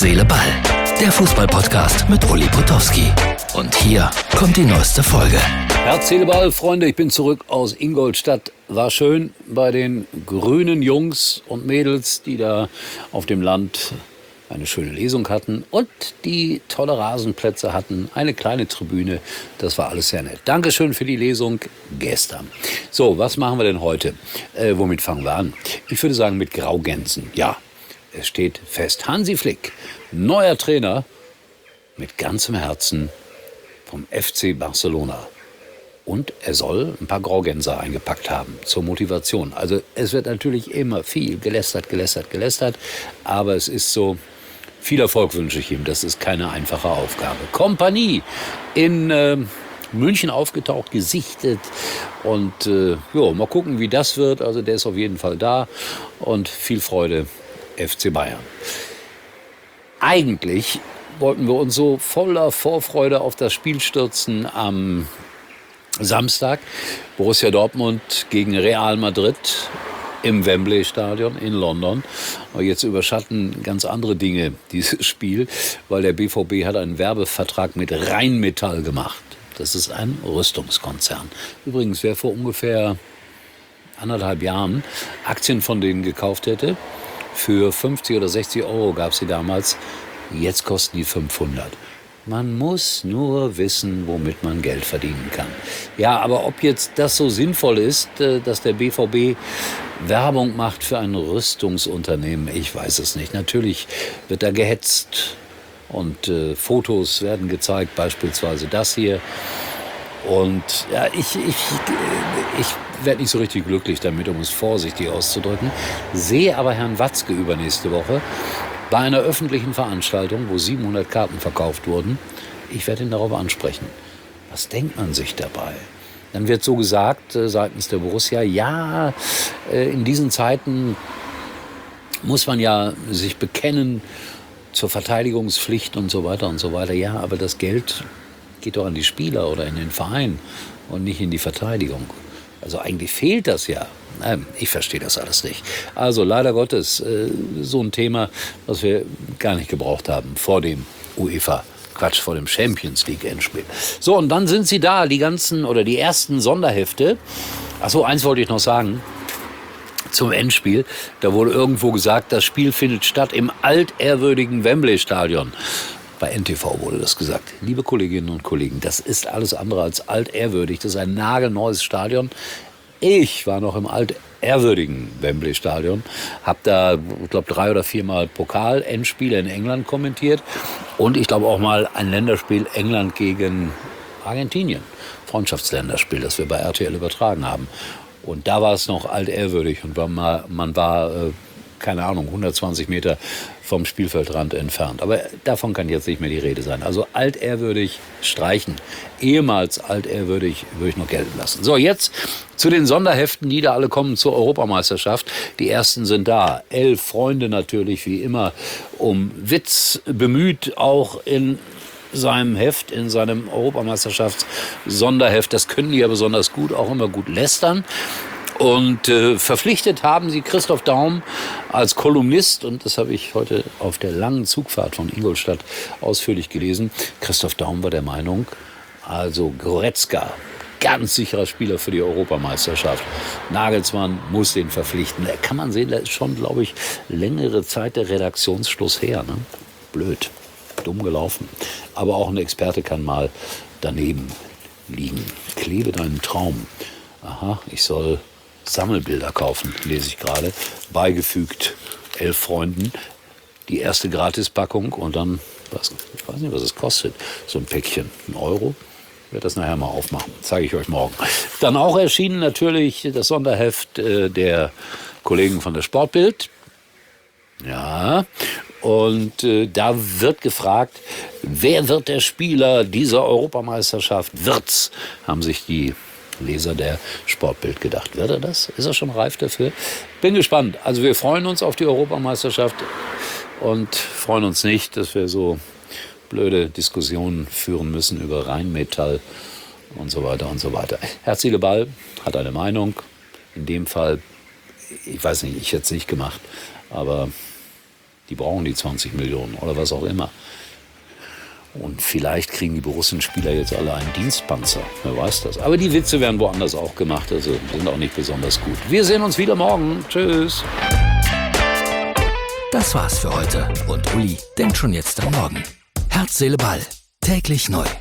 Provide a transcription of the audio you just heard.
Seele, Ball. Der Fußball-Podcast mit Uli Potowski. Und hier kommt die neueste Folge. Herz, Seele, Ball, Freunde, ich bin zurück aus Ingolstadt. War schön bei den grünen Jungs und Mädels, die da auf dem Land eine schöne Lesung hatten und die tolle Rasenplätze hatten, eine kleine Tribüne. Das war alles sehr nett. Dankeschön für die Lesung gestern. So, was machen wir denn heute? Womit fangen wir an? Ich würde sagen mit Graugänsen. Ja, es steht fest. Hansi Flick, neuer Trainer mit ganzem Herzen vom FC Barcelona. Und er soll ein paar Graugänse eingepackt haben zur Motivation. Also es wird natürlich immer viel gelästert. Aber es ist so, viel Erfolg wünsche ich ihm. Das ist keine einfache Aufgabe. Kompanie in München aufgetaucht, gesichtet. Und mal gucken, wie das wird. Also der ist auf jeden Fall da. Und viel Freude, FC Bayern. Eigentlich wollten wir uns so voller Vorfreude auf das Spiel stürzen am Samstag. Borussia Dortmund gegen Real Madrid im Wembley-Stadion in London. Aber jetzt überschatten ganz andere Dinge dieses Spiel, weil der BVB hat einen Werbevertrag mit Rheinmetall gemacht. Das ist ein Rüstungskonzern. Übrigens, wer vor ungefähr 1,5 Jahren Aktien von denen gekauft hätte, für 50 oder 60 Euro gab es sie damals, jetzt kosten die 500. Man muss nur wissen, womit man Geld verdienen kann. Ja, aber ob jetzt das so sinnvoll ist, dass der BVB Werbung macht für ein Rüstungsunternehmen, ich weiß es nicht. Natürlich wird da gehetzt und Fotos werden gezeigt, beispielsweise das hier. Und ja, ich werde nicht so richtig glücklich damit, um es vorsichtig auszudrücken. Sehe aber Herrn Watzke übernächste Woche bei einer öffentlichen Veranstaltung, wo 700 Karten verkauft wurden. Ich werde ihn darauf ansprechen. Was denkt man sich dabei? Dann wird so gesagt seitens der Borussia, ja, in diesen Zeiten muss man ja sich bekennen zur Verteidigungspflicht und so weiter und so weiter. Ja, aber das Geld geht doch an die Spieler oder in den Verein und nicht in die Verteidigung. Also eigentlich fehlt das ja. Ich verstehe das alles nicht. Also leider Gottes so ein Thema, was wir gar nicht gebraucht haben vor dem vor dem Champions League Endspiel. So, und dann sind sie da, die ersten Sonderhefte. Achso, eins wollte ich noch sagen. Zum Endspiel. Da wurde irgendwo gesagt, das Spiel findet statt im altehrwürdigen Wembley-Stadion. Bei NTV wurde das gesagt. Liebe Kolleginnen und Kollegen, das ist alles andere als altehrwürdig. Das ist ein nagelneues Stadion. Ich war noch im altehrwürdigen Wembley-Stadion, habe da, ich glaube, 3 oder 4 Mal Pokal-Endspiele in England kommentiert und ich glaube auch mal ein Länderspiel England gegen Argentinien. Freundschaftsländerspiel, das wir bei RTL übertragen haben. Und da war es noch altehrwürdig und man war keine Ahnung, 120 Meter vom Spielfeldrand entfernt. Aber davon kann jetzt nicht mehr die Rede sein. Also altehrwürdig streichen. Ehemals altehrwürdig würde ich noch gelten lassen. So, jetzt zu den Sonderheften, die da alle kommen zur Europameisterschaft. Die ersten sind da. 11 Freunde natürlich, wie immer, um Witz bemüht, auch in seinem Heft, in seinem Europameisterschafts-Sonderheft. Das können die ja besonders gut, auch immer gut lästern. Und verpflichtet haben sie Christoph Daum als Kolumnist. Und das habe ich heute auf der langen Zugfahrt von Ingolstadt ausführlich gelesen. Christoph Daum war der Meinung, also Goretzka, ganz sicherer Spieler für die Europameisterschaft. Nagelsmann muss den verpflichten. Da kann man sehen, da ist schon, glaube ich, längere Zeit der Redaktionsschluss her. Ne? Blöd, dumm gelaufen. Aber auch ein Experte kann mal daneben liegen. Klebe deinen Traum. Aha, ich soll Sammelbilder kaufen, lese ich gerade, beigefügt 11 Freunden, die erste Gratispackung und dann, ich weiß nicht, was es kostet, so ein Päckchen, 1 Euro, ich werde das nachher mal aufmachen, zeige ich euch morgen. Dann auch erschienen natürlich das Sonderheft der Kollegen von der Sportbild, ja, und da wird gefragt, wer wird der Spieler dieser Europameisterschaft? Wird's, haben sich die Leser der Sportbild gedacht. Wird er das? Ist er schon reif dafür? Bin gespannt. Also wir freuen uns auf die Europameisterschaft und freuen uns nicht, dass wir so blöde Diskussionen führen müssen über Rheinmetall und so weiter und so weiter. Herz, Seele, Ball hat eine Meinung. In dem Fall, ich weiß nicht, ich hätte es nicht gemacht, aber Die brauchen die 20 Millionen oder was auch immer. Und vielleicht kriegen die Borussen-Spieler jetzt alle einen Dienstpanzer. Wer weiß das. Aber die Witze werden woanders auch gemacht. Also sind auch nicht besonders gut. Wir sehen uns wieder morgen. Tschüss. Das war's für heute. Und Uli denkt schon jetzt am Morgen. Herz, Seele, Ball. Täglich neu.